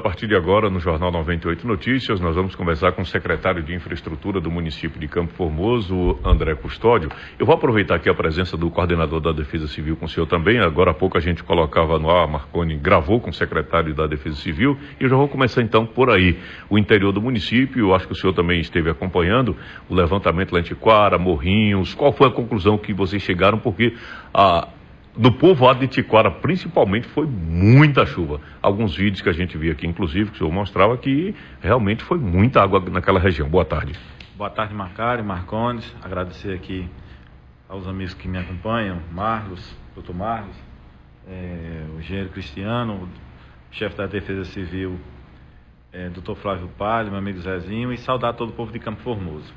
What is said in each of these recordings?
partir de agora, no Jornal 98 Notícias, nós vamos conversar com o secretário de Infraestrutura do município de Campo Formoso, André Custódio. Eu vou aproveitar aqui a presença do coordenador da Defesa Civil com o senhor também. Agora há pouco a gente colocava no ar, Marconi gravou com o secretário da Defesa Civil, e eu já vou começar então por aí. O interior do município, eu acho que o senhor também esteve acompanhando o levantamento lá em Tiquara, Morrinhos. Qual foi a conclusão que vocês chegaram? Porque do povoado de Tiquara, principalmente, foi muita chuva. Alguns vídeos que a gente viu aqui, inclusive, que o senhor mostrava que realmente foi muita água naquela região. Boa tarde. Boa tarde, Macário, Marcondes. Agradecer aqui aos amigos que me acompanham, Marlos, doutor Marlos, o engenheiro Cristiano, o chefe da Defesa Civil, doutor Flávio Palho, meu amigo Zezinho, e saudar todo o povo de Campo Formoso.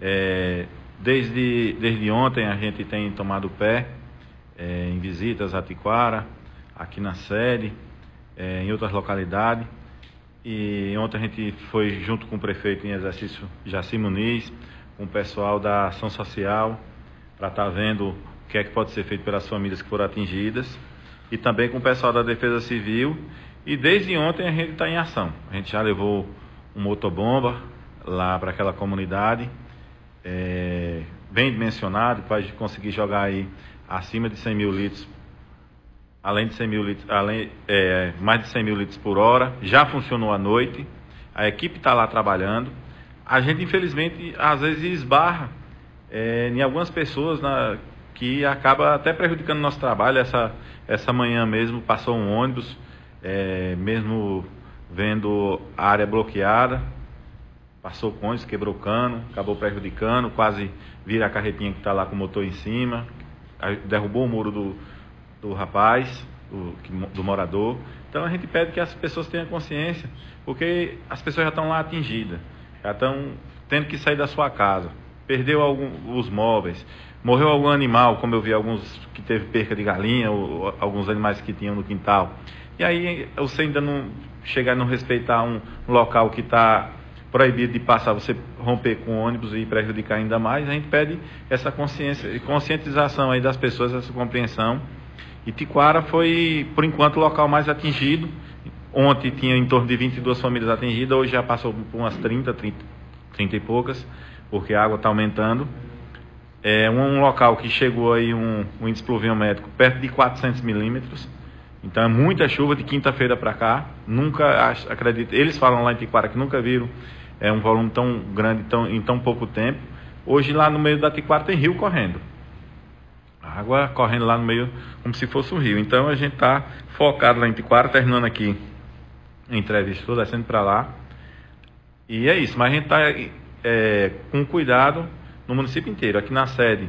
Desde ontem a gente tem tomado pé em visitas a Tiquara, aqui na sede, em outras localidades, e ontem a gente foi junto com o prefeito em exercício Jaci Muniz, com o pessoal da ação social, para estar vendo o que é que pode ser feito pelas famílias que foram atingidas, e também com o pessoal da Defesa Civil, e desde ontem a gente está em ação. A gente já levou um motobomba lá para aquela comunidade, bem dimensionado, para conseguir jogar aí acima de 100 mil litros, além de 100 mil litros, mais de 100 mil litros por hora. Já funcionou à noite, a equipe está lá trabalhando. A gente, infelizmente, às vezes esbarra em algumas pessoas que acaba até prejudicando o nosso trabalho. Essa manhã mesmo passou um ônibus, mesmo vendo a área bloqueada, passou com ônibus, quebrou o cano, acabou prejudicando, quase vira a carretinha que está lá com o motor em cima, derrubou o muro do rapaz, do morador. Então a gente pede que as pessoas tenham consciência, porque as pessoas já estão lá atingidas, já estão tendo que sair da sua casa, perdeu os móveis, morreu algum animal, como eu vi alguns que teve perca de galinha, ou alguns animais que tinham no quintal. E aí você ainda não chegar a não respeitar um local que está proibido de passar, você romper com o ônibus e prejudicar ainda mais. A gente pede essa conscientização aí das pessoas, essa compreensão. E Tiquara foi, por enquanto, o local mais atingido. Ontem tinha em torno de 22 famílias atingidas, hoje já passou por umas 30 e poucas, porque a água está aumentando. É um local que chegou aí um índice pluviométrico perto de 400 milímetros. Então é muita chuva de quinta-feira para cá. Nunca, acredito, eles falam lá em Tiquara que nunca viram um volume tão grande em tão pouco tempo. Hoje lá no meio da Tiquara tem rio correndo. A água correndo lá no meio como se fosse um rio. Então a gente está focado lá em Tiquara, terminando aqui a entrevista, estou descendo para lá. E é isso, mas a gente está com cuidado no município inteiro. Aqui na sede,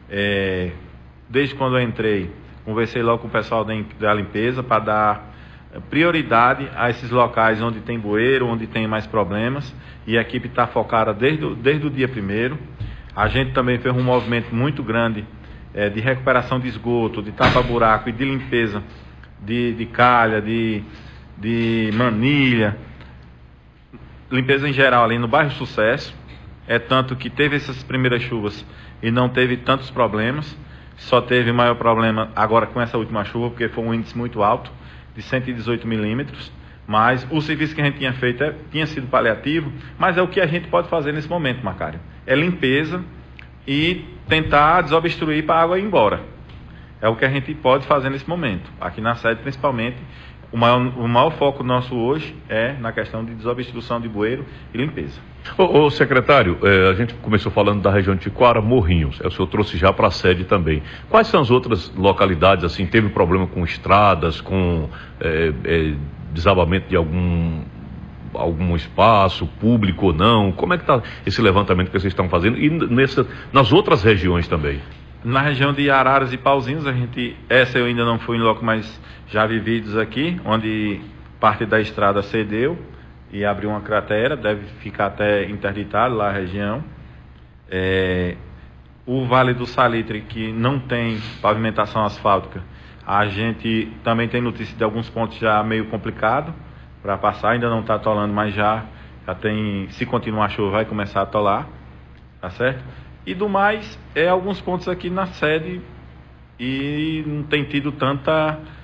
desde quando eu entrei, conversei logo com o pessoal da limpeza para dar prioridade a esses locais onde tem bueiro, onde tem mais problemas, e a equipe está focada desde o dia 1º. A gente também fez um movimento muito grande de recuperação de esgoto, de tapa-buraco e de limpeza de calha, de manilha, limpeza em geral ali no bairro Sucesso. Tanto que teve essas primeiras chuvas e não teve tantos problemas. Só teve maior problema agora com essa última chuva, porque foi um índice muito alto, de 118 milímetros. Mas o serviço que a gente tinha feito tinha sido paliativo, mas é o que a gente pode fazer nesse momento, Macário. É limpeza e tentar desobstruir para a água ir embora. É o que a gente pode fazer nesse momento. Aqui na sede, principalmente, o maior foco nosso hoje é na questão de desobstrução de bueiro e limpeza. Ô secretário, a gente começou falando da região de Tiquara, Morrinhos, o senhor trouxe já para a sede também. Quais são as outras localidades, assim, teve problema com estradas, com desabamento de algum espaço público ou não? Como é que está esse levantamento que vocês estão fazendo? E nas outras regiões também? Na região de Araras e Pauzinhos, essa eu ainda não fui em loco, mas já vi vídeos aqui, onde parte da estrada cedeu e abriu uma cratera, deve ficar até interditado lá a região. O Vale do Salitre, que não tem pavimentação asfáltica, a gente também tem notícia de alguns pontos já meio complicado para passar, ainda não está atolando, mas já tem, se continuar a chuva, vai começar a atolar, tá certo? E do mais, alguns pontos aqui na sede e não tem tido tanta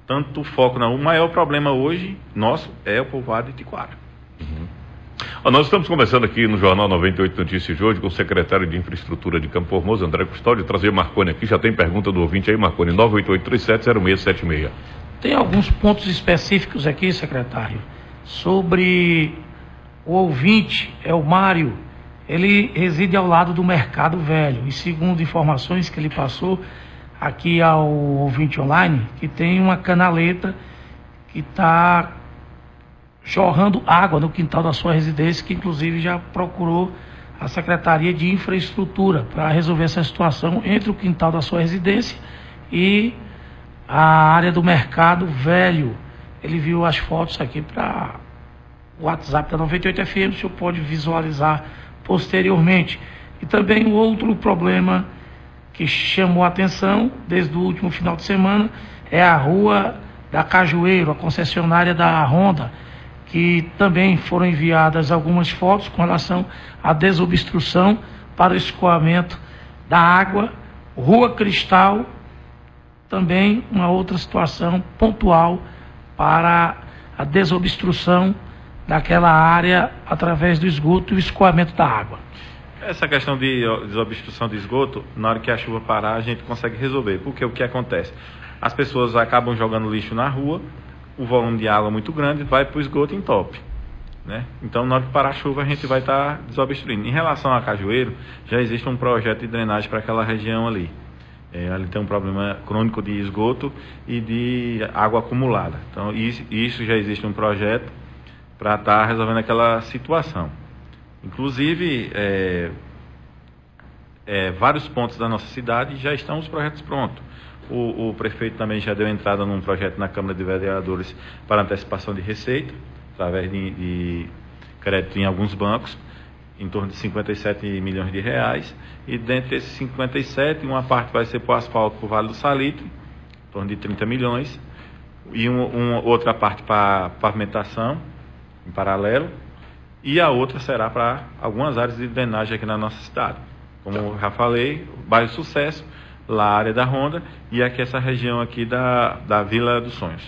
tanto o foco não. O maior problema hoje nosso é o povoado de Itiquara. Nós estamos conversando aqui no Jornal 98 Notícias de hoje com o secretário de Infraestrutura de Campo Formoso, André Custódio. Trazer Marconi aqui, já tem pergunta do ouvinte aí, Marconi, 988370676. Tem alguns pontos específicos aqui, secretário, sobre o ouvinte, é o Mário. Ele reside ao lado do Mercado Velho e, segundo informações que ele passou aqui ao ouvinte online, que tem uma canaleta que está jorrando água no quintal da sua residência, que inclusive já procurou a Secretaria de Infraestrutura para resolver essa situação entre o quintal da sua residência e a área do Mercado Velho. Ele viu as fotos aqui para o WhatsApp da 98 FM, o senhor pode visualizar posteriormente. E também o outro problema que chamou a atenção desde o último final de semana é a Rua da Cajueiro, a concessionária da Honda, que também foram enviadas algumas fotos com relação à desobstrução para o escoamento da água. Rua Cristal, também uma outra situação pontual para a desobstrução daquela área através do esgoto e o escoamento da água. Essa questão de desobstrução de esgoto, na hora que a chuva parar, a gente consegue resolver. Porque o que acontece? As pessoas acabam jogando lixo na rua, o volume de água é muito grande, vai para o esgoto e entope, né? Então, na hora que parar a chuva, a gente vai estar desobstruindo. Em relação a Cajueiro, já existe um projeto de drenagem para aquela região ali. Ali tem um problema crônico de esgoto e de água acumulada. Então, isso já existe um projeto para estar resolvendo aquela situação. Inclusive, vários pontos da nossa cidade já estão os projetos prontos. O prefeito também já deu entrada num projeto na Câmara de Vereadores para antecipação de receita, através de crédito em alguns bancos, em torno de 57 milhões de reais. E dentre esses 57, uma parte vai ser para o asfalto para o Vale do Salitre, em torno de 30 milhões, e outra parte para pavimentação, em paralelo, e a outra será para algumas áreas de drenagem aqui na nossa cidade. Como eu já falei, o bairro Sucesso, lá a área da Honda, e aqui essa região aqui da Vila dos Sonhos.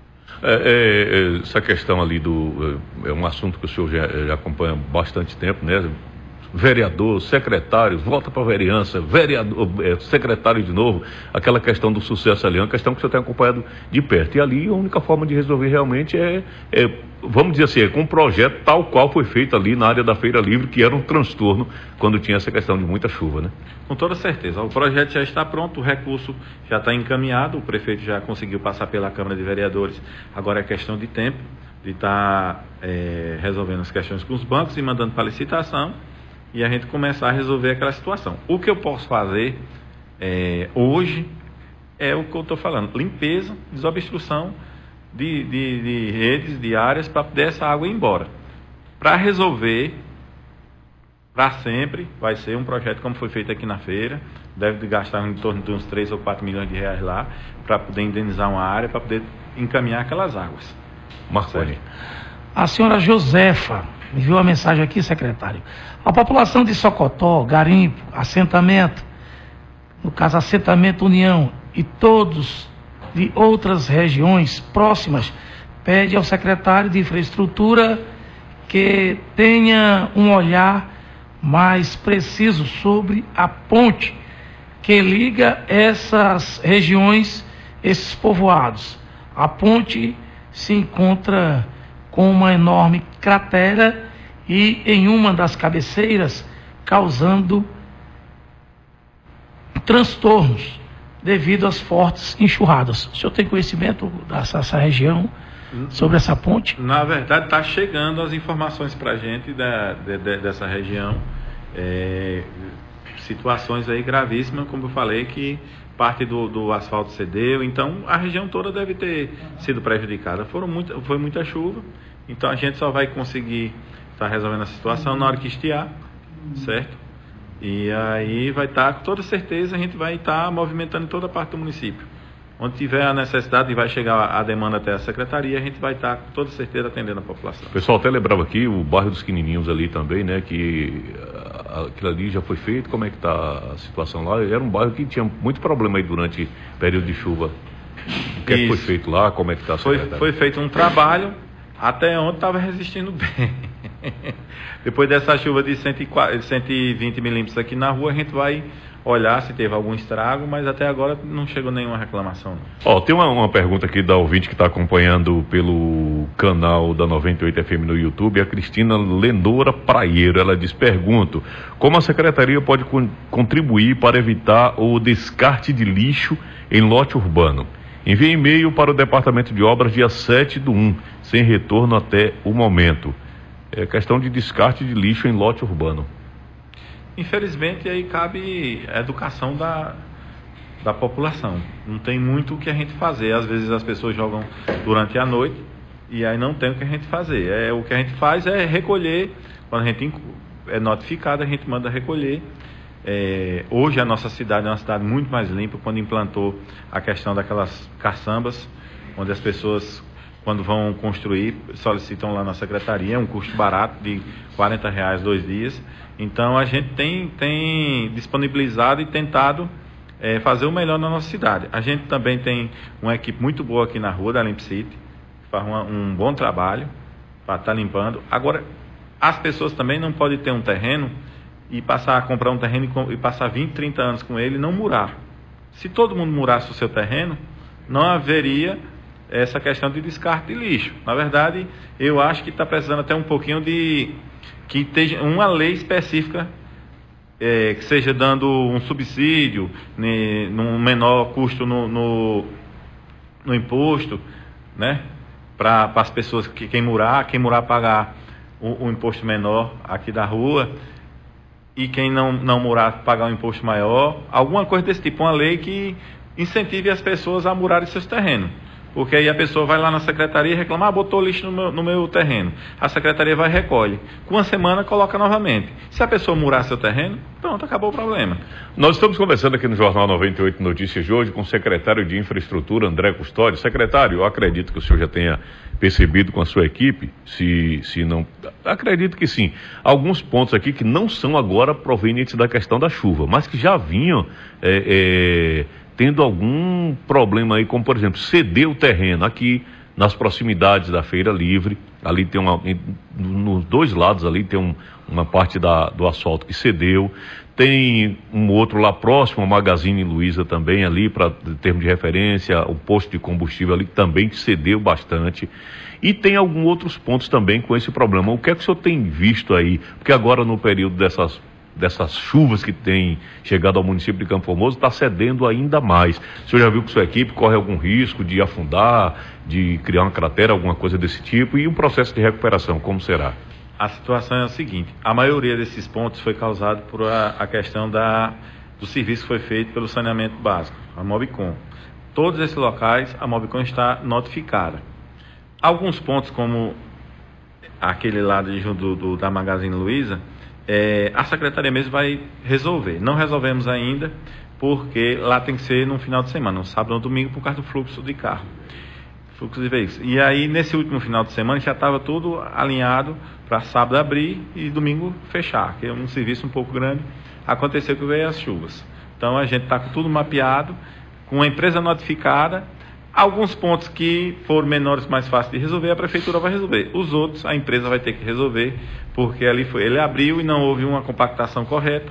Essa questão ali é um assunto que o senhor já acompanha há bastante tempo, né? Vereador, secretário, volta para a vereança, vereador, secretário de novo, aquela questão do sucesso ali, é uma questão que o senhor tem acompanhado de perto. E ali a única forma de resolver realmente vamos dizer assim, com um projeto tal qual foi feito ali na área da Feira Livre, que era um transtorno quando tinha essa questão de muita chuva, né? Com toda certeza. O projeto já está pronto, o recurso já está encaminhado, o prefeito já conseguiu passar pela Câmara de Vereadores. Agora é questão de tempo, de estar resolvendo as questões com os bancos e mandando para licitação, e a gente começar a resolver aquela situação. O que eu posso fazer hoje é o que eu estou falando: limpeza, desobstrução de redes, de áreas, para poder essa água ir embora. Para resolver, para sempre, vai ser um projeto como foi feito aqui na feira, deve gastar em torno de uns 3 ou 4 milhões de reais lá, para poder indenizar uma área, para poder encaminhar aquelas águas. Marconi. A senhora Josefa me enviou uma mensagem aqui, secretário. A população de Socotó, Garimpo, assentamento, no caso assentamento União, e todos de outras regiões próximas, pede ao secretário de Infraestrutura que tenha um olhar mais preciso sobre a ponte que liga essas regiões, esses povoados. A ponte se encontra com uma enorme cratera e em uma das cabeceiras causando transtornos devido às fortes enxurradas. O senhor tem conhecimento dessa região, sobre essa ponte? Na verdade, está chegando as informações para a gente dessa região. Situações aí gravíssimas, como eu falei, que parte do asfalto cedeu, então a região toda deve ter sido prejudicada. Foi muita chuva, então a gente só vai conseguir estar resolvendo a situação na hora que estiar, certo? E aí vai estar, com toda certeza, a gente vai estar movimentando em toda a parte do município. Onde tiver a necessidade e vai chegar a demanda até a secretaria, a gente vai estar, com toda certeza, atendendo a população. O pessoal até lembrava aqui, o bairro dos Quinininhos ali também, né, que aquilo ali já foi feito. Como é que está a situação lá? Era um bairro que tinha muito problema aí durante o período de chuva. O que é que foi feito lá? Como é que está, secretário? Foi feito um trabalho, até ontem estava resistindo bem. Depois dessa chuva de 120 milímetros aqui na rua, a gente vai olhar se teve algum estrago, mas até agora não chegou nenhuma reclamação. Tem uma pergunta aqui da ouvinte que está acompanhando pelo canal da 98 FM no YouTube, a Cristina Lenora Praieiro. Ela diz: pergunto, como a Secretaria pode contribuir para evitar o descarte de lixo em lote urbano? Enviei e-mail para o Departamento de Obras dia 7/1, sem retorno até o momento. É questão de descarte de lixo em lote urbano. Infelizmente, aí cabe a educação da população. Não tem muito o que a gente fazer. Às vezes as pessoas jogam durante a noite e aí não tem o que a gente fazer. O que a gente faz é recolher. Quando a gente é notificado, a gente manda recolher. Hoje a nossa cidade é uma cidade muito mais limpa. Quando implantou a questão daquelas caçambas, onde as pessoas, quando vão construir, solicitam lá na secretaria, é um custo barato de R$40 2 dias. Então a gente tem disponibilizado e tentado fazer o melhor na nossa cidade. A gente também tem uma equipe muito boa aqui na rua da Limp City, que faz um bom trabalho para estar limpando. Agora, as pessoas também não podem ter um terreno e passar a comprar um terreno e passar 20, 30 anos com ele e não murar. Se todo mundo murasse o seu terreno, não haveria essa questão de descarte de lixo. Na verdade, eu acho que está precisando até um pouquinho de que esteja uma lei específica que seja dando um subsídio, num menor custo no imposto, né? Para as pessoas quem murar pagar o imposto menor aqui da rua, e quem não murar pagar um imposto maior, alguma coisa desse tipo, uma lei que incentive as pessoas a murarem seus terrenos. Porque aí a pessoa vai lá na secretaria e reclama: botou lixo no meu terreno. A secretaria vai e recolhe. Com uma semana, coloca novamente. Se a pessoa murar seu terreno, pronto, acabou o problema. Nós estamos conversando aqui no Jornal 98 Notícias de hoje com o secretário de Infraestrutura, André Custódio. Secretário, eu acredito que o senhor já tenha percebido com a sua equipe, se não... Acredito que sim. Alguns pontos aqui que não são agora provenientes da questão da chuva, mas que já vinham... tendo algum problema aí, como por exemplo, ceder o terreno aqui nas proximidades da Feira Livre. Ali tem nos dois lados ali tem uma parte do asfalto que cedeu. Tem um outro lá próximo, a Magazine Luiza também ali, para termo de referência, o posto de combustível ali também cedeu bastante. E tem alguns outros pontos também com esse problema. O que é que o senhor tem visto aí? Porque agora no período dessas chuvas que tem chegado ao município de Campo Formoso, está cedendo ainda mais. O senhor já viu que sua equipe corre algum risco de afundar, de criar uma cratera, alguma coisa desse tipo? E o processo de recuperação, como será? A situação é a seguinte: a maioria desses pontos foi causado por a questão do serviço que foi feito pelo saneamento básico, a Mobicom. Todos esses locais, a Mobicom está notificada. Alguns pontos, como aquele lá da Magazine Luiza, a secretaria mesmo vai resolver. Não resolvemos ainda, porque lá tem que ser no final de semana, no sábado ou no domingo, por causa do fluxo de carro, fluxo de veículos. E aí, nesse último final de semana, já estava tudo alinhado para sábado abrir e domingo fechar, que é um serviço um pouco grande. Aconteceu que veio as chuvas. Então, a gente está com tudo mapeado, com a empresa notificada. Alguns pontos que foram menores, mais fáceis de resolver, a prefeitura vai resolver. Os outros, a empresa vai ter que resolver, porque ele abriu e não houve uma compactação correta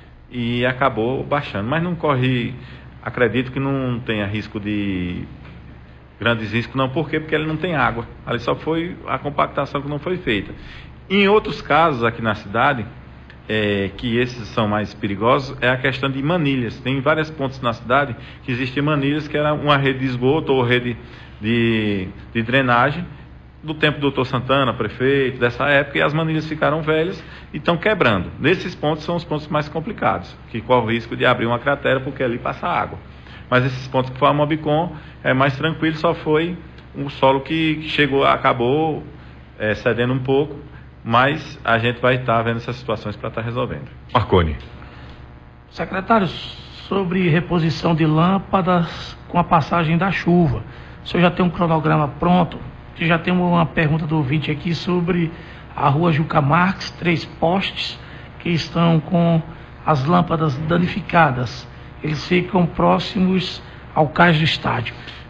e acabou baixando. Mas não corre, acredito que não tenha risco de grandes riscos, não. Por quê? Porque ele não tem água. Ali só foi a compactação que não foi feita. Em outros casos aqui na cidade, que esses são mais perigosos, é a questão de manilhas. Tem vários pontos na cidade que existem manilhas, que era uma rede de esgoto ou rede de drenagem do tempo do Dr. Santana, prefeito, dessa época, e as manilhas ficaram velhas e estão quebrando. Nesses pontos são os pontos mais complicados, que corre o risco de abrir uma cratera porque ali passa água. Mas esses pontos que foi a Mobicom é mais tranquilo, só foi um solo que acabou cedendo um pouco, mas a gente vai estar vendo essas situações para estar resolvendo. Marconi. Secretário, sobre reposição de lâmpadas com a passagem da chuva, o senhor já tem um cronograma pronto? Já tem uma pergunta do ouvinte aqui sobre a rua Juca Marques, 3 postes que estão com as lâmpadas danificadas. Eles ficam próximos ao cais do estádio.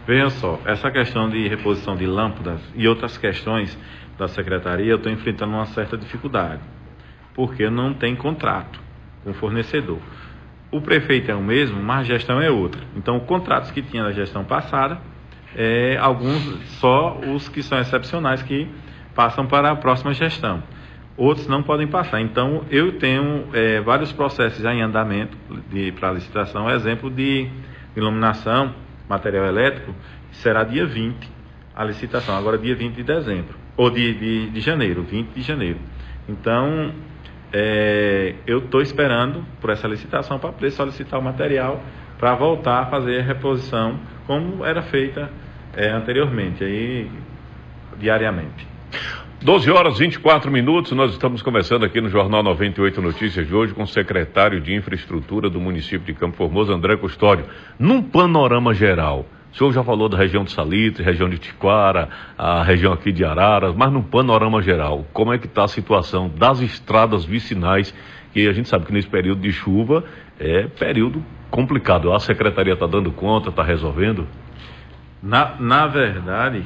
Vejam só, essa questão de reposição de lâmpadas e outras questões da secretaria, eu estou enfrentando uma certa dificuldade, porque não tem contrato com o fornecedor. O prefeito é o mesmo, mas a gestão é outra. Então, contratos que tinha na gestão passada, alguns só os que são excepcionais que passam para a próxima gestão. Outros não podem passar. Então, eu tenho vários processos já em andamento para licitação. Exemplo de iluminação, material elétrico, será dia 20 a licitação. Agora, dia 20 de dezembro, ou de janeiro, 20 de janeiro. Então, eu estou esperando por essa licitação para poder solicitar o material para voltar a fazer a reposição como era feita anteriormente, aí, diariamente. 12 horas e 24 minutos, nós estamos conversando aqui no Jornal 98 Notícias de hoje com o secretário de Infraestrutura do município de Campo Formoso, André Custódio. Num panorama geral, o senhor já falou da região de Salitre, região de Tiquara, a região aqui de Araras, mas num panorama geral, como é que está a situação das estradas vicinais, que a gente sabe que nesse período de chuva é período complicado. A secretaria está dando conta, está resolvendo? Na verdade,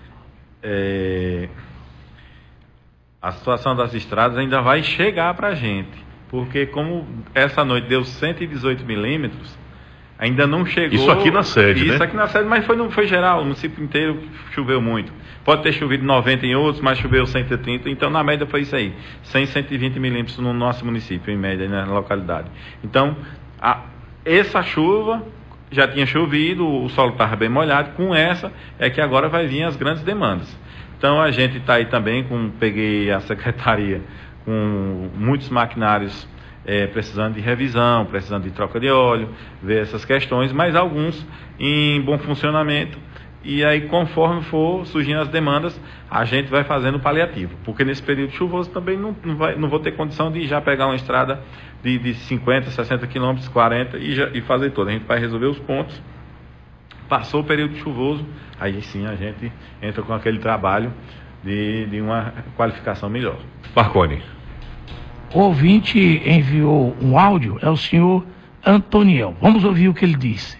a situação das estradas ainda vai chegar para a gente, porque como essa noite deu 118 milímetros, ainda não chegou... Isso aqui na sede, né? Isso aqui na sede, mas foi geral, o município inteiro choveu muito. Pode ter chovido 90 em outros, mas choveu 130, então na média foi isso aí, 100, 120 milímetros no nosso município, em média, na localidade. Então, essa chuva já tinha chovido, o solo estava bem molhado, com essa é que agora vai vir as grandes demandas. Então a gente está aí também, peguei a secretaria com muitos maquinários precisando de revisão, precisando de troca de óleo, ver essas questões, mas alguns em bom funcionamento. E aí, conforme for surgindo as demandas, a gente vai fazendo paliativo. Porque nesse período chuvoso também não vou ter condição de já pegar uma estrada de 50, 60 quilômetros, 40 e fazer toda. A gente vai resolver os pontos. Passou o período chuvoso, aí sim a gente entra com aquele trabalho de uma qualificação melhor. Marconi. O ouvinte enviou um áudio, é o senhor Antoniel. Vamos ouvir o que ele disse.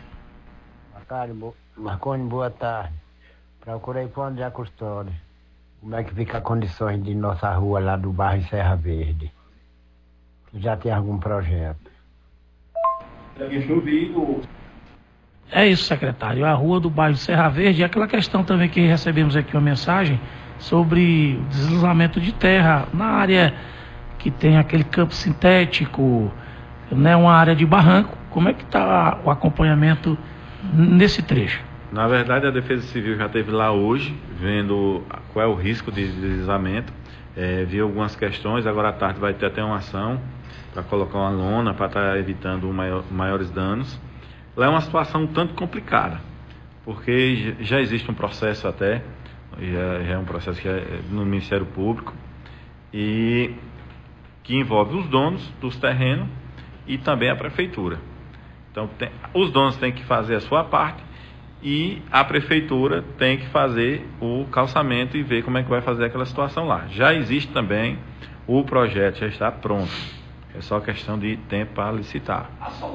Marconi, boa tarde. Procurei para o André Custódio. Como é que fica as condições de nossa rua lá do bairro Serra Verde? Já tem algum projeto? Tem chovido. É isso, secretário. A rua do bairro Serra Verde, é aquela questão também que recebemos aqui uma mensagem sobre o deslizamento de terra na área que tem aquele campo sintético, né, uma área de barranco. Como é que está o acompanhamento nesse trecho? Na verdade, a Defesa Civil já esteve lá hoje, vendo qual é o risco de deslizamento, viu algumas questões. Agora à tarde vai ter até uma ação para colocar uma lona para estar evitando maiores danos. Lá é uma situação um tanto complicada, porque já existe um processo já é um processo que é no Ministério Público, e que envolve os donos dos terrenos e também a prefeitura. Então, os donos têm que fazer a sua parte e a prefeitura tem que fazer o calçamento e ver como é que vai fazer aquela situação lá. Já existe também, o projeto já está pronto. É só questão de tempo para licitar.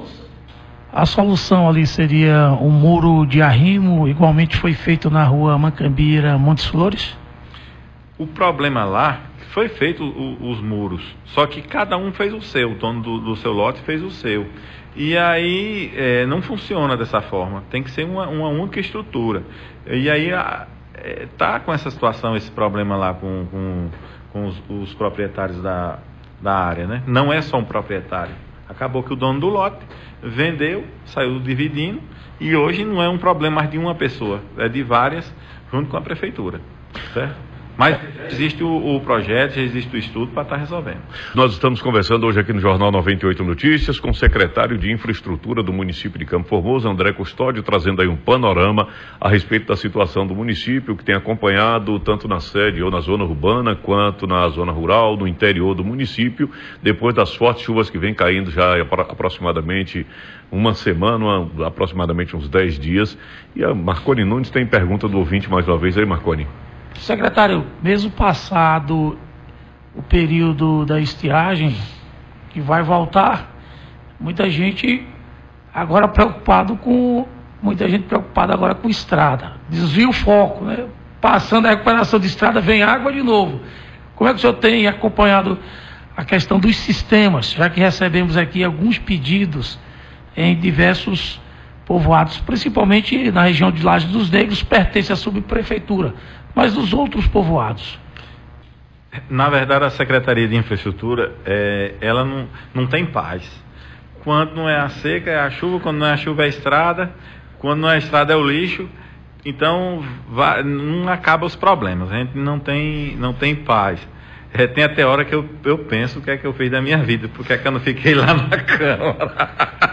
A solução ali seria um muro de arrimo, igualmente foi feito na rua Macambira, Montes Flores? O problema lá, foi feito os muros, só que cada um fez o seu, o dono do seu lote fez o seu. E aí não funciona dessa forma, tem que ser uma única estrutura. E aí tá com essa situação, esse problema lá com os proprietários da área, né? Não é só um proprietário. Acabou que o dono do lote vendeu, saiu dividindo, e hoje não é um problema mais de uma pessoa, é de várias, junto com a prefeitura, certo? Mas existe o projeto, já existe o estudo para estar resolvendo. Nós estamos conversando hoje aqui no Jornal 98 Notícias com o secretário de Infraestrutura do município de Campo Formoso, André Custódio, trazendo aí um panorama a respeito da situação do município, que tem acompanhado tanto na sede ou na zona urbana, quanto na zona rural, no interior do município, depois das fortes chuvas que vem caindo já aproximadamente uma semana, aproximadamente uns 10 dias. E a Marconi Nunes tem pergunta do ouvinte mais uma vez aí, Marconi. Secretário, mesmo passado o período da estiagem, que vai voltar, muita gente agora preocupado com muita gente preocupada agora com estrada. Desvia o foco, né? Passando a recuperação de estrada, vem água de novo. Como é que o senhor tem acompanhado a questão dos sistemas, já que recebemos aqui alguns pedidos em diversos povoados, principalmente na região de Laje dos Negros, pertence à subprefeitura, mas dos outros povoados? Na verdade, a Secretaria de Infraestrutura, ela não tem paz. Quando não é a seca, é a chuva. Quando não é a chuva, é a estrada. Quando não é a estrada, é o lixo. Então, não acaba os problemas. A gente não tem paz. Tem até hora que eu penso o que é que eu fiz da minha vida, porque é que eu não fiquei lá na Câmara.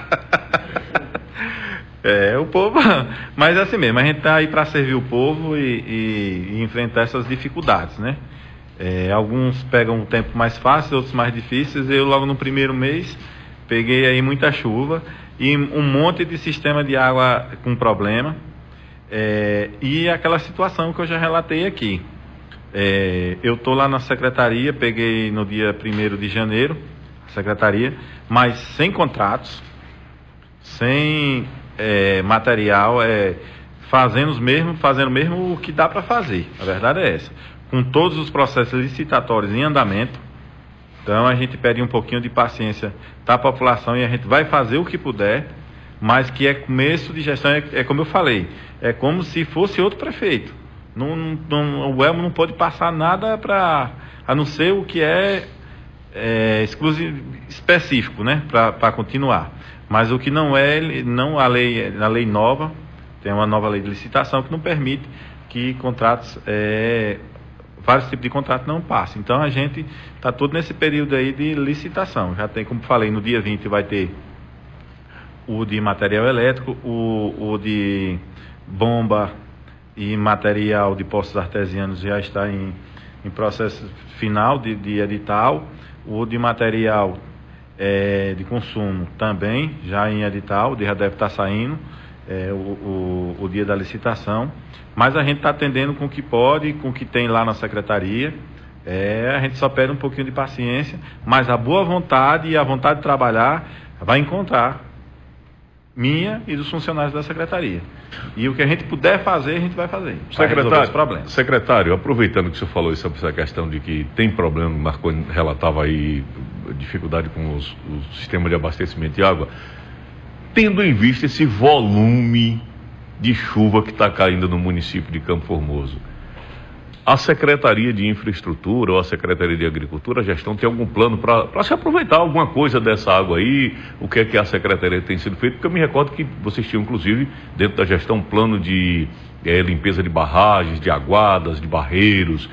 O povo... Mas é assim mesmo, a gente está aí para servir o povo e enfrentar essas dificuldades, né? Alguns pegam um tempo mais fácil, outros mais difíceis. Eu, logo no primeiro mês, peguei aí muita chuva e um monte de sistema de água com problema, e aquela situação que eu já relatei aqui. Eu estou lá na secretaria, peguei no dia 1º de janeiro a secretaria, mas sem contratos, sem material, fazendo mesmo o que dá para fazer. A verdade é essa, com todos os processos licitatórios em andamento. Então a gente pede um pouquinho de paciência da população e a gente vai fazer o que puder, mas que começo de gestão, como eu falei, é como se fosse outro prefeito. O Elmo não pode passar nada a não ser o que exclusivo, específico, né, para continuar. Mas o que não a lei nova, tem uma nova lei de licitação que não permite que contratos, vários tipos de contratos não passem. Então a gente está todo nesse período aí de licitação. Já tem, como falei, no dia 20 vai ter o de material elétrico, o de bomba e material de poços artesianos já está em processo final de edital. O de material de consumo também já em edital, já deve estar saindo o dia da licitação. Mas a gente está atendendo com o que pode, com o que tem lá na secretaria. A gente só pede um pouquinho de paciência, mas a boa vontade e a vontade de trabalhar vai encontrar minha e dos funcionários da secretaria. E o que a gente puder fazer, a gente vai fazer. Secretário, aproveitando que o senhor falou sobre essa questão de que tem problema, Marco relatava aí dificuldade com o sistema de abastecimento de água, tendo em vista esse volume de chuva que está caindo no município de Campo Formoso, a Secretaria de Infraestrutura ou a Secretaria de Agricultura, a gestão, tem algum plano para se aproveitar alguma coisa dessa água aí? O que é que a Secretaria tem sido feito? Porque eu me recordo que vocês tinham, inclusive, dentro da gestão, um plano de limpeza de barragens, de aguadas, de barreiros.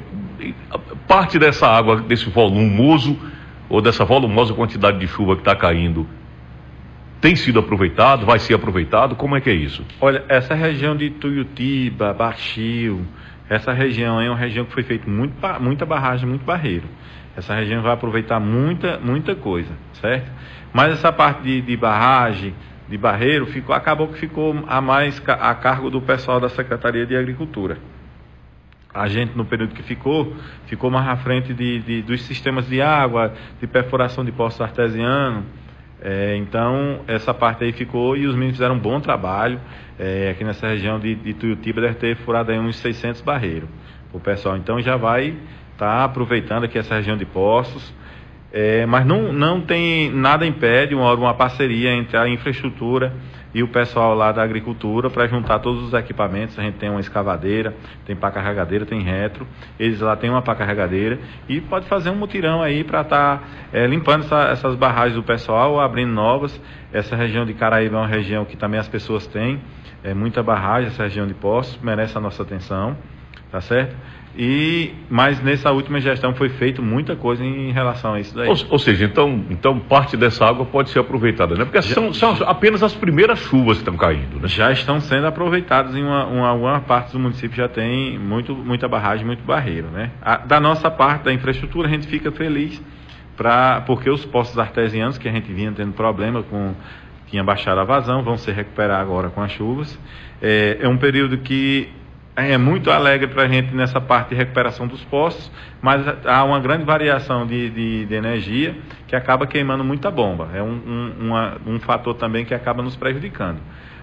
Parte dessa água, desse volumoso, ou dessa volumosa quantidade de chuva que está caindo, tem sido aproveitado, vai ser aproveitado? Como é que é isso? Olha, essa região de Tuiutiba, Baixio, essa região é uma região que foi feita muita barragem, muito barreiro. Essa região vai aproveitar muita coisa, certo? Mas essa parte de barragem, de barreiro, acabou que ficou a cargo do pessoal da Secretaria de Agricultura. A gente, no período que ficou mais à frente dos sistemas de água, de perfuração de poços artesianos. Então, essa parte aí ficou e os meninos fizeram um bom trabalho. Aqui nessa região de Tuiutiba deve ter furado aí uns 600 barreiros o pessoal. Então, já vai estar aproveitando aqui essa região de poços. Mas não tem nada impede uma parceria entre a infraestrutura e o pessoal lá da agricultura para juntar todos os equipamentos. A gente tem uma escavadeira, tem pá carregadeira, tem retro, eles lá têm uma pá carregadeira e pode fazer um mutirão aí para estar limpando essas barragens do pessoal, abrindo novas. Essa região de Caraíba é uma região que também as pessoas têm muita barragem, essa região de Poços, merece a nossa atenção, tá certo? Mas nessa última gestão foi feito muita coisa em relação a isso daí. Ou seja, então parte dessa água pode ser aproveitada, né? Porque são apenas as primeiras chuvas que estão caindo, né? Já estão sendo aproveitadas em uma parte do município, já tem muita barragem, muito barreiro, né? Da nossa parte da infraestrutura, a gente fica feliz porque os poços artesianos que a gente vinha tendo problema tinha baixado a vazão, vão se recuperar agora com as chuvas. É um período que é muito alegre para a gente nessa parte de recuperação dos poços, mas há uma grande variação de energia que acaba queimando muita bomba. É um fator também que acaba nos prejudicando.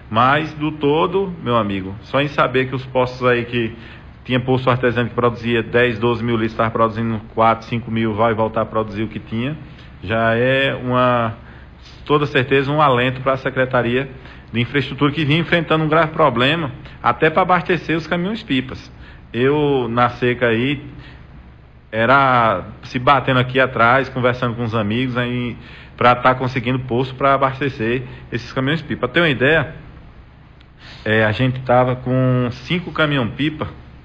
Mas do todo, meu amigo, só em saber que os postos aí que tinha posto artesiano que produzia 10, 12 mil litros, estava produzindo 4, 5 mil, vai voltar a produzir o que tinha, já é toda certeza, um alento para a Secretaria de Infraestrutura, que vinha enfrentando um grave problema, até para abastecer os caminhões-pipas. Eu, na seca aí, era se batendo aqui atrás, conversando com os amigos, para estar conseguindo posto para abastecer esses caminhões-pipa. Para ter uma ideia, a gente estava com 5 caminhão-pipa,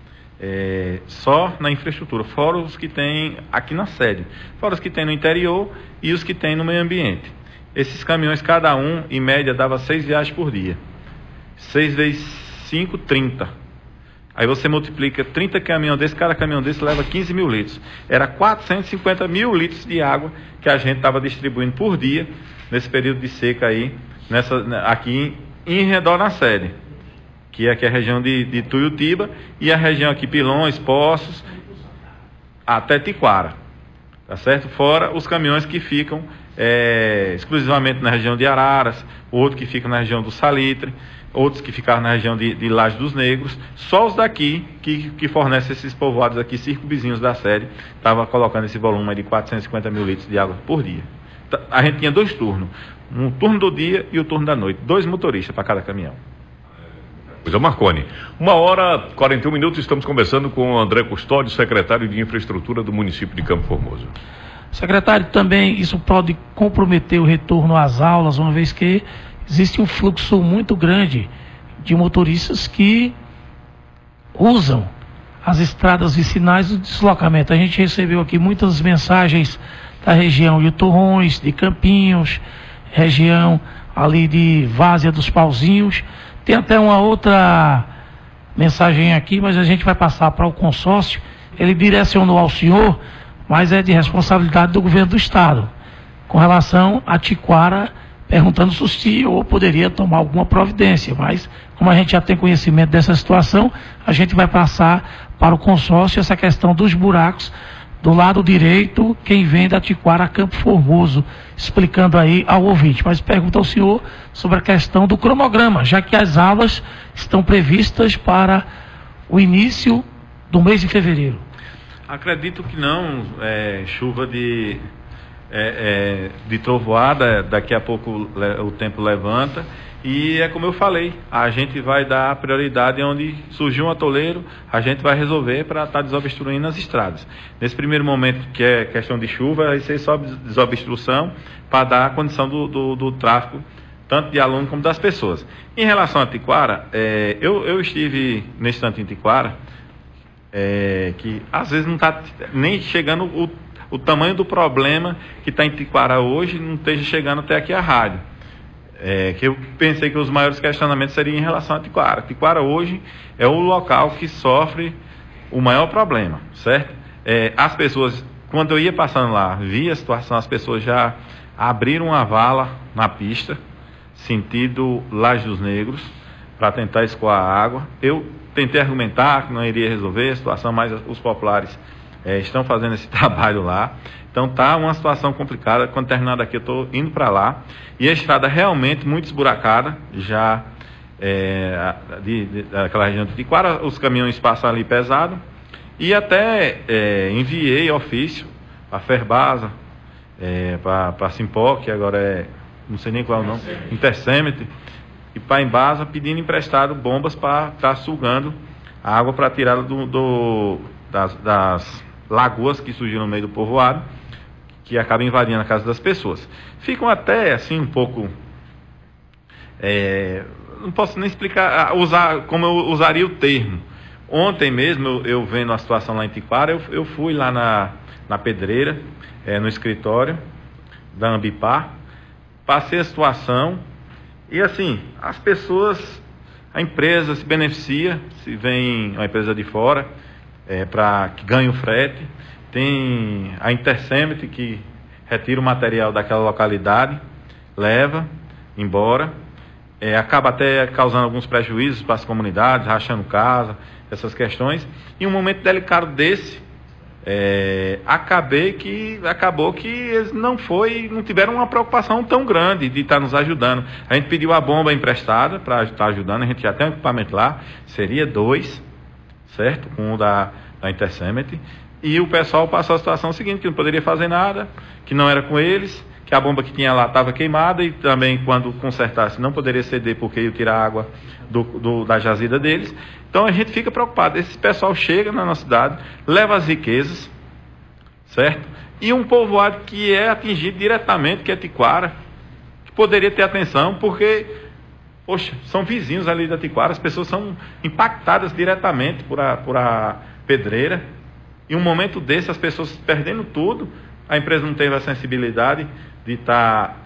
só na infraestrutura, fora os que tem aqui na sede, fora os que tem no interior e os que tem no meio ambiente. Esses caminhões, cada um, em média, dava 6 viagens por dia. 6 vezes 5, 30. Aí você multiplica 30 caminhões desse, cada caminhão desse leva 15 mil litros. Era 450 mil litros de água que a gente estava distribuindo por dia, nesse período de seca aí, aqui em redor na sede, que aqui é a região de Tuiutiba, e a região aqui Pilões, Poços, até Tiquara, tá certo? Fora os caminhões que ficam exclusivamente na região de Araras, outro que fica na região do Salitre, outros que ficaram na região de Laje dos Negros. Só os daqui que fornecem esses povoados aqui, circunvizinhos da sede, estava colocando esse volume de 450 mil litros de água por dia. A gente tinha 2 turnos, um turno do dia e o turno da noite, 2 motoristas para cada caminhão. Pois é, Marconi. 1h41, estamos conversando com o André Custódio, secretário de Infraestrutura do município de Campo Formoso. Secretário, também isso pode comprometer o retorno às aulas, uma vez que existe um fluxo muito grande de motoristas que usam as estradas vicinais do deslocamento. A gente recebeu aqui muitas mensagens da região de Torrões, de Campinhos, região ali de Várzea dos Pauzinhos. Tem até uma outra mensagem aqui, mas a gente vai passar para o consórcio. Ele direcionou ao senhor, mas é de responsabilidade do governo do estado, com relação a Tiquara, perguntando se o senhor poderia tomar alguma providência. Mas, como a gente já tem conhecimento dessa situação, a gente vai passar para o consórcio essa questão dos buracos do lado direito, quem vem da Tiquara a Campo Formoso, explicando aí ao ouvinte. Mas pergunta ao senhor sobre a questão do cronograma, já que as aulas estão previstas para o início do mês de fevereiro. Acredito que não, chuva de trovoada, daqui a pouco o tempo levanta, e é como eu falei, a gente vai dar prioridade onde surgiu um atoleiro, a gente vai resolver para estar desobstruindo as estradas. Nesse primeiro momento, que é questão de chuva, vai ser só desobstrução para dar a condição do tráfego, tanto de aluno como das pessoas. Em relação a Tiquara, eu estive nesse tanto em Tiquara, que às vezes não está nem chegando o tamanho do problema que está em Tiquara hoje, não esteja chegando até aqui a rádio. Que eu pensei que os maiores questionamentos seriam em relação a Tiquara. Tiquara hoje é o local que sofre o maior problema, certo? As pessoas, quando eu ia passando lá, via a situação, as pessoas já abriram uma vala na pista, sentido Laje dos Negros, para tentar escoar a água. Eu tentei argumentar que não iria resolver a situação, mas os populares estão fazendo esse trabalho lá. Então tá uma situação complicada. Quando terminar daqui eu estou indo para lá. E a estrada realmente muito esburacada, já daquela região de Tiquara, os caminhões passam ali pesado. E até enviei ofício para a Ferbasa, para a Simpó, que agora não sei nem qual o nome, Intersemete, e para a Embasa, pedindo emprestado bombas para estar sugando a água para tirá-la das lagoas que surgiram no meio do povoado, que acabam invadindo a casa das pessoas. Ficam até assim um pouco, não posso nem explicar, como eu usaria o termo. Ontem mesmo, eu vendo a situação lá em Tiquara, eu fui lá na pedreira, no escritório da Ambipar, passei a situação e assim, as pessoas, a empresa se beneficia, se vem uma empresa de fora, para que ganhe o frete, tem a Intersemete que retira o material daquela localidade, leva embora, acaba até causando alguns prejuízos para as comunidades, rachando casa, essas questões. Em um momento delicado desse, Acabou que eles não tiveram uma preocupação tão grande de estar nos ajudando. A gente pediu a bomba emprestada para estar ajudando, a gente já tem um equipamento lá, seria 2, certo? Com o da Intercemet, e o pessoal passou a situação seguinte, que não poderia fazer nada, que não era com eles, que a bomba que tinha lá estava queimada e também quando consertasse não poderia ceder porque ia tirar água da jazida deles. Então a gente fica preocupado. Esse pessoal chega na nossa cidade, leva as riquezas, certo? E um povoado que é atingido diretamente, que é Tiquara, que poderia ter atenção, porque, poxa, são vizinhos ali da Tiquara, as pessoas são impactadas diretamente por a pedreira. Em um momento desse, as pessoas perdendo tudo, a empresa não teve a sensibilidade de estar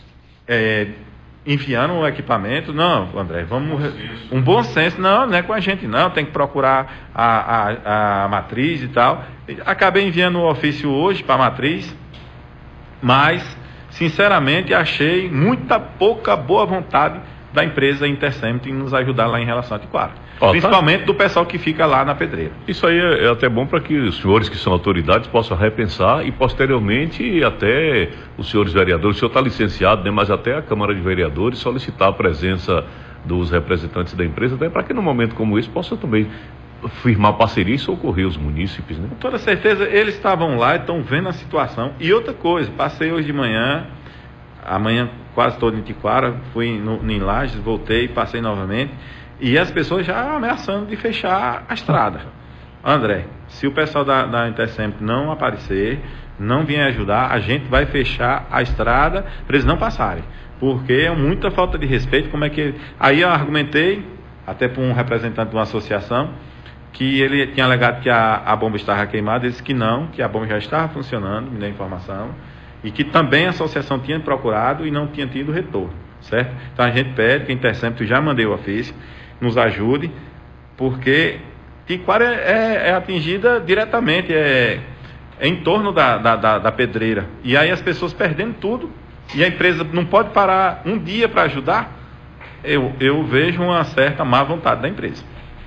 enfiando o equipamento. Não, André, um bom senso, não é com a gente não, tem que procurar a matriz e tal. Acabei enviando o ofício hoje para a matriz, mas sinceramente achei pouca boa vontade da empresa Intercemet em nos ajudar lá em relação a Tiquara. Principalmente do pessoal que fica lá na pedreira. Isso aí é até bom para que os senhores que são autoridades possam repensar e posteriormente até os senhores vereadores, o senhor está licenciado, né, mas até a Câmara de Vereadores solicitar a presença dos representantes da empresa, até para que num momento como esse possa também firmar parceria e socorrer os munícipes, né? Com toda certeza, eles estavam lá e estão vendo a situação. E outra coisa, passei hoje de manhã, amanhã quase todo em Tiquara, fui em Lages, voltei, passei novamente. E as pessoas já ameaçando de fechar a estrada. André, se o pessoal da Intercemet não aparecer, não vier ajudar, a gente vai fechar a estrada para eles não passarem. Porque é muita falta de respeito. Como é que... Aí eu argumentei, até para um representante de uma associação, que ele tinha alegado que a bomba estava queimada. Ele disse que não, que a bomba já estava funcionando, me deu informação. E que também a associação tinha procurado e não tinha tido retorno, certo? Então a gente pede que a Intercemet, já mandei o ofício, nos ajude, porque Tiquara é atingida diretamente, é em torno da pedreira. E aí as pessoas perdendo tudo, e a empresa não pode parar um dia para ajudar. Eu vejo uma certa má vontade da empresa.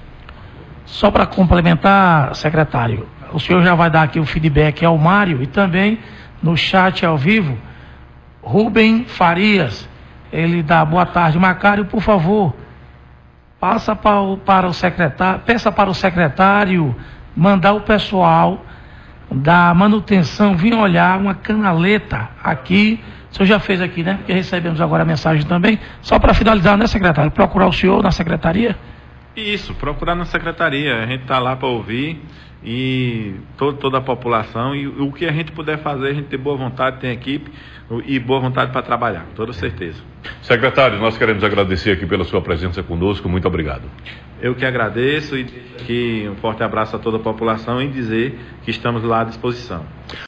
Só para complementar, secretário, o senhor já vai dar aqui o feedback ao Mário e também no chat ao vivo, Rubem Farias, ele dá boa tarde. Macário, por favor, peça para o secretário mandar o pessoal da manutenção vir olhar uma canaleta aqui. O senhor já fez aqui, né? Porque recebemos agora a mensagem também. Só para finalizar, né, secretário? Procurar o senhor na secretaria? Isso, procurar na secretaria. A gente está lá para ouvir e toda a população. E o que a gente puder fazer, a gente tem boa vontade, tem equipe e boa vontade para trabalhar, com toda certeza. Secretário, nós queremos agradecer aqui pela sua presença conosco, muito obrigado. Eu que agradeço e deixo aqui um forte abraço a toda a população e dizer que estamos lá à disposição.